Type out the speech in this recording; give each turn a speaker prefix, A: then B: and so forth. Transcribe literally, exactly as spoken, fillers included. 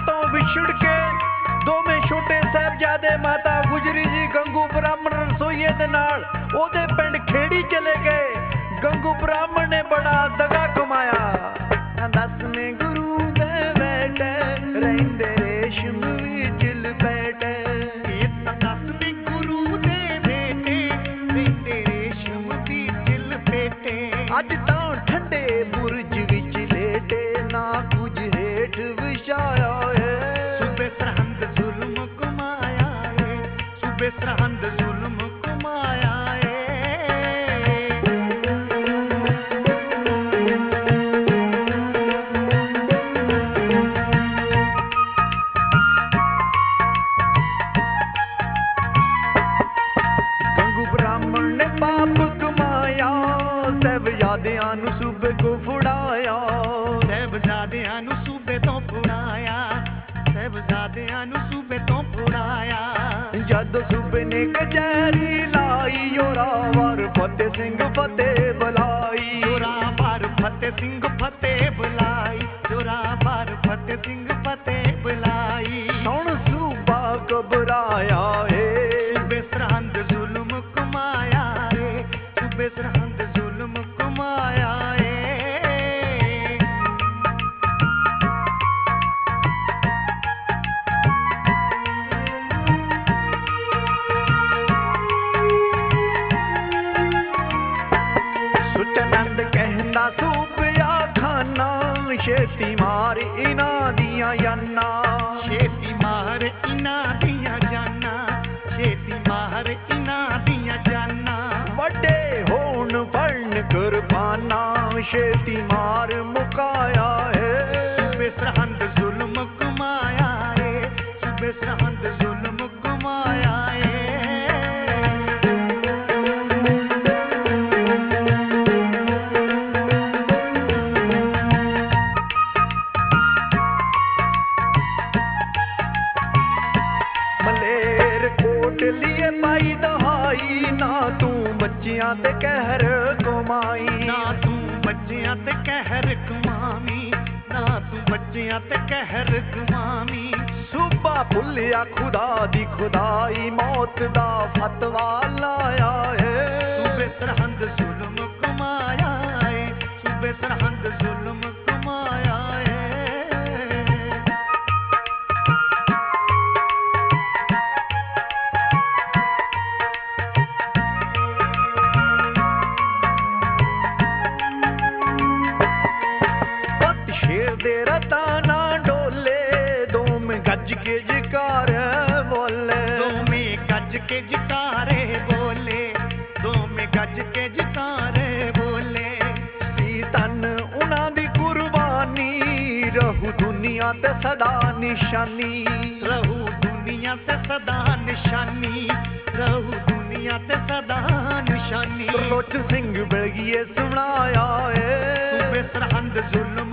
A: ਤੋਂ ਵਿਛੜ ਕੇ ਦੋਵੇਂ ਛੋਟੇ ਸਾਹਿਬਜ਼ਾਦੇ ਮਾਤਾ ਗੁਜਰੀ ਜੀ ਗੰਗੂ ਬ੍ਰਾਹਮਣ ਰਸੋਈਏ ਦੇ ਨਾਲ ਉਹਦੇ ਪਿੰਡ ਖੇੜੀ ਚਲੇ ਗਏ। ਗੰਗੂ ਬ੍ਰਾਹਮਣ ਨੇ ਬੜਾ ਦਗਾ ਕਮਾਇਆ। ਦਸਵੇਂ ਗੁਰੂ ਦੇ ਬੇਟੇ ਰਹਿੰਦੇ ਰੇਸ਼ਮ ਵਿੱਚ ਲਪੇਟੇ।
B: ਇਹ ਤਾਂ ਦਸਵੇਂ ਗੁਰੂ ਦੇ ਬੇਟੇ ਰਹਿੰਦੇ ਰੇਸ਼ਮ ਵਿੱਚ ਲਪੇਟੇ।
A: ਅੱਜ ਤਾਂ ਠੰਡੇ ਬੁਰਜ ਵਿੱਚ ਲੇਟੇ ਨਾ ਕੁਝ ਹੇਠ ਵਿਛਾਇਆ ਏ।
B: ਸੂਬੇ ਸਰਹੰਦ ਜ਼ੁਲਮ ਕਮਾਇਆ ਏ, ਸੂਬੇ ਸਰਹੰਦ ਜ਼ੁਲਮ ਕਮਾਇਆ ਏ।
A: ਗੰਗੂ ਬ੍ਰਾਹਮਣ ਨੇ ਪਾਪ ਕਮਾਇਆ, ਸਾਹਿਬਜ਼ਾਦਿਆਂ ਨੂੰ ਸੂਬੇ ਕੋ ਫੜਾਇਆ।
B: ਸਾਹਿਬਜ਼ਾਦਿਆਂ ਨੂੰ ਸੂਬੇ ਤੋਂ ਫੜਾਇਆ, ਸਾਹਿਬਜ਼ਾਦਿਆਂ ਨੂੰ ਸੂਬੇ ਤੋਂ ਫੜਾਇਆ।
A: ਜਦ ਸੂਬੇ ਨੇ ਕਚਹਿਰੀ ਲਾਈ ਜ਼ੋਰਾਵਰ ਫਤਿਹ ਸਿੰਘ ਫਤਿਹ ਬੁਲਾਈ।
B: ਜ਼ੋਰਾਵਰ ਫਤਿਹ ਸਿੰਘ ਫਤਿਹ ਬੁਲਾਈ, ਜ਼ੋਰਾਵਰ ਫਤਿਹ ਸਿੰਘ ਫਤਿਹ ਬੁਲਾਈ।
A: ਹੁਣ ਸੂਬਾ ਘਬਰਾਇਆ ਏ।
B: ਸੂਬੇ ਸਰਹੰਦ ਜ਼ੁਲਮ ਕਮਾਇਆ ਏ, ਸੂਬੇ ਸਰਹੰਦ ਜ਼ੁਲਮ ਕਮਾਇਆ ਏ।
A: ਸੁਚਨੰਦ ਕਹਿੰਦਾ ਸੂਬਿਆ ਖਾਨਾ, ਛੇਤੀ ਮਾਰ ਇਹਨਾਂ ਦੀਆਂ ਜਾਨਾਂ।
B: ਛੇਤੀ ਮਾਰ ਇਹਨਾਂ ਦੀਆਂ ਜਾਨਾਂ, ਛੇਤੀ ਮਾਰ ਇਹਨਾਂ ਦੀਆਂ ਜਾਨਾਂ।
A: ਵੱਡੇ ਹੋਣ ਫੜਨ ਕੁਰਬਾਨਾਂ, ਛੇਤੀ ਮਾਰ ਮੁਕਾਇਆ ਏ।
B: ਸੂਬੇ ਸਰਹੰਦ ਜ਼ੁਲਮ ਕਮਾਇਆ ਏ, ਸੂਬੇ ਸਰਹੰਦ ਜ਼ੁਲਮ ਕਮਾਇਆ ਏ।
A: ਮਲੇਰ ਕੋਟ ਲਿਏ ਪਾਈ ਦਹਾਈ, ਨਾ ਤੂੰ ਬੱਚਿਆਂ ਤੇ ਕਹਿਰ ਕਮਾਈ।
B: ਨਾ ਤੂੰ ਬੱਚਿਆਂ ਤੇ ਕਹਿਰ ਕਮਾਵੀਂ, ਨਾ ਤੂੰ ਬੱਚਿਆਂ ਤੇ ਕਹਿਰ ਕਮਾਵੀਂ।
A: ਸੂਬਾ ਭੁੱਲਿਆ ਖੁਦਾ ਦੀ ਖੁਦਾਈ, ਮੌਤ ਦਾ ਫਤਵਾ ਲਾਇਆ ਏ।
B: ਸੂਬੇ ਸਰਹੰਦ ਜ਼ੁਲਮ ਕਮਾਇਆ ਏ, ਸੂਬੇ ਸਰਹੰਦ ਜ਼ੁਲਮ ਕਮਾਇਆ ਏ।
A: ਪੱਤ ਸ਼ੇਰ ਦੇ ਰਤਾ ਨਾ ਡੋਲੇ, ਦੋਵੇਂ ਗੱਜ ਕੇ ਜਕਾਰ ਬੋਲੇ।
B: ਦੋਵੇਂ ਗੱਜ ਕੇ ਜਕਾਰੇ ਬੋਲੇ, ਦੋਵੇਂ ਗੱਜ ਕੇ ਜਕਾਰੇ ਬੋਲੇ।
A: ਸੀ ਤਨ ਉਹਨਾਂ ਦੀ ਕੁਰਬਾਨੀ, ਰਹੂ ਦੁਨੀਆ ਤੇ ਸਦਾ ਨਿਸ਼ਾਨੀ।
B: ਰਹੂ ਦੁਨੀਆ ਤੇ ਸਦਾ ਨਿਸ਼ਾਨੀ, ਰਹੂ ਦੁਨੀਆ ਤੇ ਸਦਾ ਨਿਸ਼ਾਨੀ।
A: ਲੋਚ ਸਿੰਘ ਬਲਗੀਏ ਸੁਣਾਇਆ ਏ।
B: ਸੂਬੇ ਸਰਹੰਦ ਜ਼ੁਲਮ